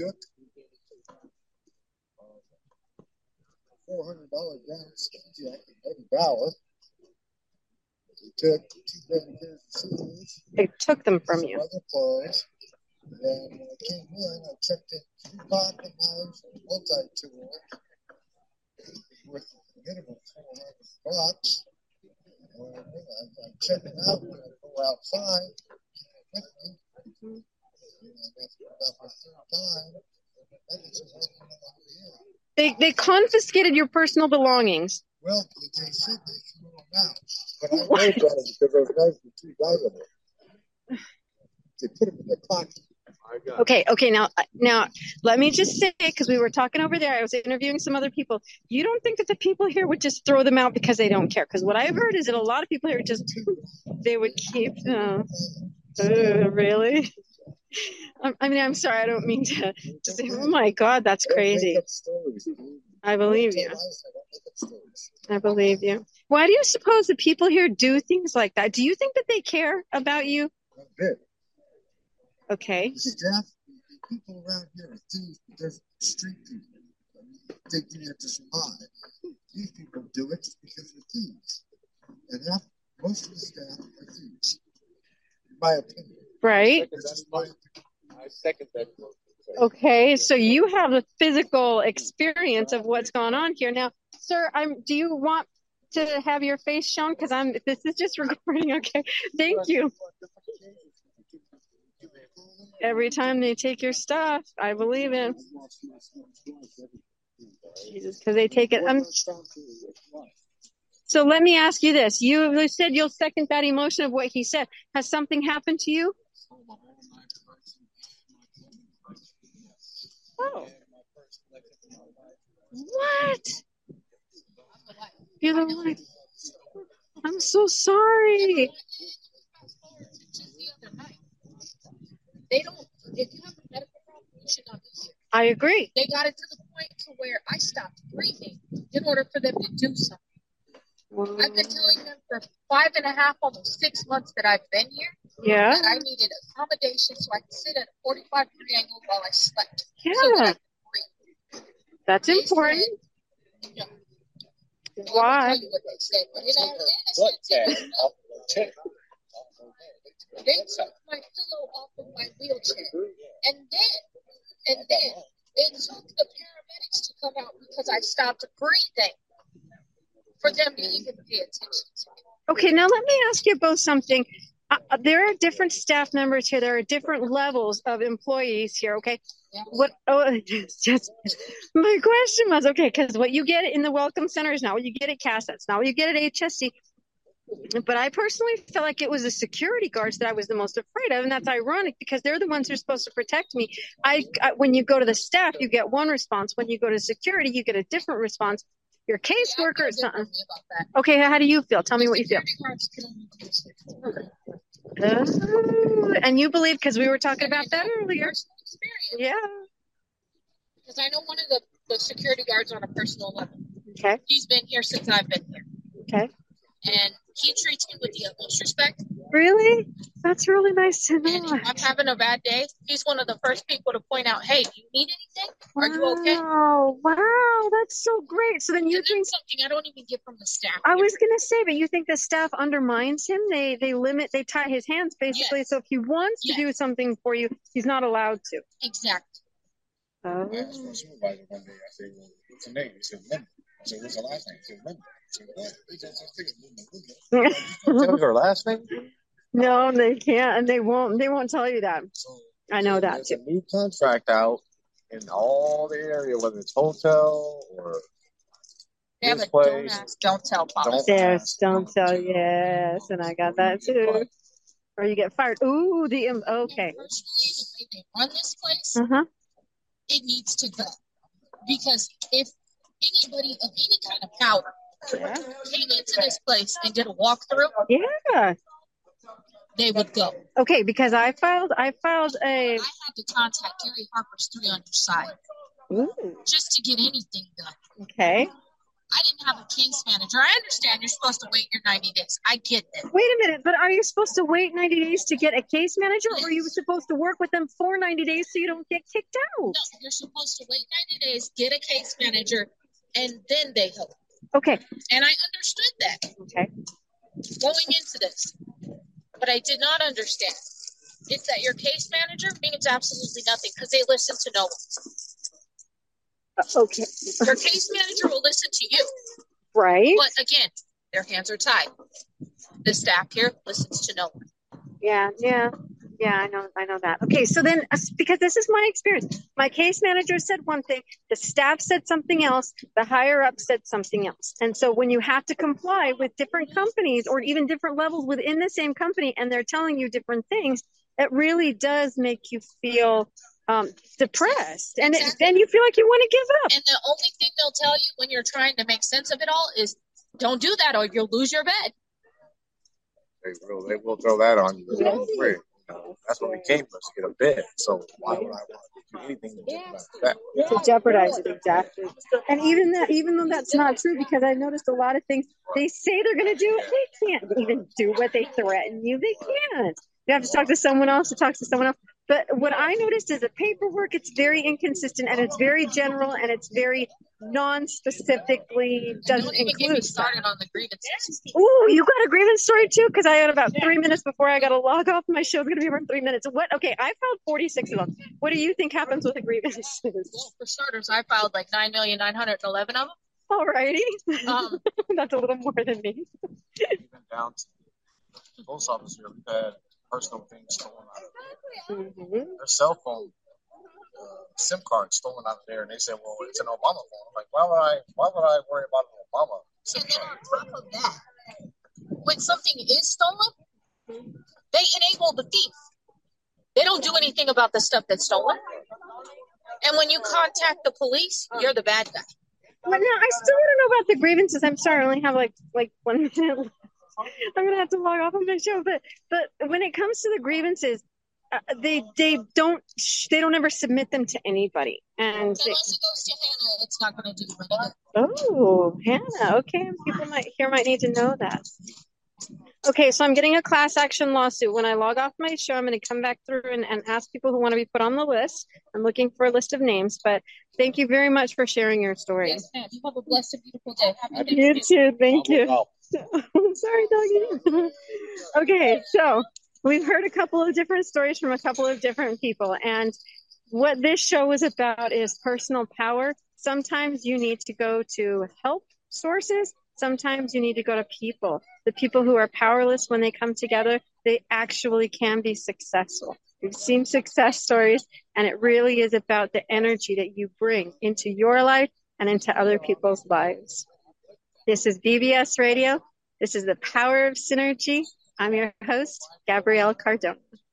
four hundred dollars down every dollar. They took two dozen pairs of shoes. They took them from you. Other clothes. And when I came in, I checked in two pocket knives and a multi-tool worth minimum four hundred bucks. And I, I'm checking out when I go outside with me. And that's about my third time. That is just They they confiscated your personal belongings. Well, they said they threw them out, but I know about it because those knives were too valuable. They put them in their pocket. Okay, okay, now, now let me just say, because we were talking over there, I was interviewing some other people. You don't think that the people here would just throw them out because they don't care? Because what I've heard is that a lot of people here just, they would keep them. Uh, really? I mean, I'm sorry, I don't mean to, to say, oh my God, that's crazy. I believe you. I believe you. Why do you suppose that people here do things like that? Do you think that they care about you? Okay. The staff, the people around here are thieves because street people. They do have to survive. These people do it just because they're thieves. And half, most of the staff are thieves, in my opinion. Right. I second that. Okay, so you have a physical experience of what's gone on here. Now, sir, I'm. Do you want to have your face shown? Because I'm. This is just recording. Okay, thank you. Every time they take your stuff, I believe it. Jesus, because they take it. Um, so let me ask you this: you said you'll second that emotion of what he said. Has something happened to you? Oh. What? You're the one. I'm so sorry. They don't, if you have a medical problem, you should not be here. I agree. They got it to the point to where I stopped breathing in order for them to do something. Wow. I've been telling them for five and a half, almost six months that I've been here. Yeah. That I needed accommodation so I could sit at a forty-five degree angle while I slept. Yeah. So that I could breathe. That's they important. Said, no. Why? I'll tell you what they said. But in I said, no. They took my pillow off of my wheelchair. And then, and then, they took the paramedics to come out because I stopped breathing for them to even pay attention to me. Okay, now let me ask you both something. Uh, there are different staff members here. There are different levels of employees here, okay? Yeah. What? Oh, it's just my question was, okay, because what you get in the Welcome Center is not what you get at C A S A. It's not what you get at H S C. But I personally felt like it was the security guards that I was the most afraid of, and that's ironic because they're the ones who are supposed to protect me. I, I when you go to the staff, you get one response. When you go to security, you get a different response. Your caseworker yeah, is something. Okay, how do you feel? Tell me what you feel. Oh, and you believe, because we were talking about that earlier. Yeah. Because I know one of the, the security guards on a personal level. Okay. He's been here since I've been here. Okay. And he treats me with the utmost respect. Really? That's really nice to know. And if I'm having a bad day, he's one of the first people to point out, hey, do you need anything? Are wow. you okay? Oh, wow. That's so great. So then you and think something I don't even get from the staff. I here. was going to say, but you think the staff undermines him? They they limit, they tie his hands basically. Yes. So if he wants to yes. do something for you, he's not allowed to. Exactly. Oh. I asked my supervisor one day, I said, well, what's your name? He said, Linda. I said, what's her last name? He said, Linda. I said, what? He said, I think it's Linda. Linda. Tell me her last name? No, they can't, and they won't. They won't tell you that. So I know that There's too. a new contract out in all the area, whether it's hotel or They have this a don't place. ask, don't tell policy. Don't There's ask, don't don't tell. tell. Yes, and I got that too. Or you get fired. Ooh, the um, okay. And personally, the way they run this place, Uh huh. it needs to go. Because if anybody of any kind of power Yeah. came into this place and did a walkthrough, Yeah. they would go. Okay, because I filed. I filed a. I had to contact Gary Harper's three hundred side Ooh. just to get anything done. Okay. I didn't have a case manager. I understand you're supposed to wait your ninety days. I get that. Wait a minute, but are you supposed to wait ninety days to get a case manager, or are you supposed to work with them for ninety days so you don't get kicked out? No, you're supposed to wait ninety days, get a case manager, and then they help. Okay. And I understood that Okay. going into this. But I did not understand is that your case manager means absolutely nothing because they listen to no one. Uh, okay. Your case manager will listen to you. Right. But again, their hands are tied. The staff here listens to no one. Yeah. Yeah. Yeah. I know. I know that. Okay. So then, uh, because this is my experience, my case manager said one thing, the staff said something else, the higher up said something else. And so when you have to comply with different companies or even different levels within the same company, and they're telling you different things, it really does make you feel um, depressed. And Exactly. it, then you feel like you want to give up. And the only thing they'll tell you when you're trying to make sense of it all is don't do that or you'll lose your bed. They will, they will throw that on you. Yeah. Free. You know, that's what we came for, to get a bed. So why would I want to do anything to jeopardize that? To jeopardize it, exactly. And even that, even though that's not true, because I noticed a lot of things they say they're going to do, they can't even do what they threaten you. They can't. You have to talk to someone else to talk to someone else. But what I noticed is the paperwork, it's very inconsistent and it's very general and it's very non-specifically doesn't Don't even get me include. started on the grievances. Ooh, you got a grievance story too? Because I had about three minutes before I got to log off. My show's going to be over in three minutes. What? Okay, I filed forty-six of them. What do you think happens with a grievance? Well, for starters, I filed like nine million nine hundred eleven of them. Alrighty. Um, That's a little more than me. Even down to the post office here, we've had personal things stolen out of Mm-hmm. their cell phone, uh, SIM card stolen out of there, and they said, "Well, it's an Obama phone." I'm like, why would I? Why would I worry about an Obama SIM and then card? on top of that, when something is stolen, they enable the thief. They don't do anything about the stuff that's stolen. And when you contact the police, you're the bad guy. But now I still want to know about the grievances. I'm sorry, I only have like like one minute left. I'm gonna have to log off of my show. But but when it comes to the grievances, uh, they they don't they don't ever submit them to anybody. And Unless they, it goes to Hannah, it's not going to do anything. oh, Hannah. Okay, people might here might need to know that. Okay, so I'm getting a class action lawsuit. When I log off my show, I'm going to come back through and, and ask people who want to be put on the list. I'm looking for a list of names, but thank you very much for sharing your story. Yes, ma'am. You have a blessed and beautiful day. Happy You Thanksgiving. too. Thank you. Oh, I'm sorry, doggy. Okay, so we've heard a couple of different stories from a couple of different people. And what this show is about is personal power. Sometimes you need to go to help sources. Sometimes you need to go to people. The people who are powerless, when they come together, they actually can be successful. We've seen success stories, and it really is about the energy that you bring into your life and into other people's lives. This is B B S Radio. This is the Power of Synergy. I'm your host, Gabrielle Cardona.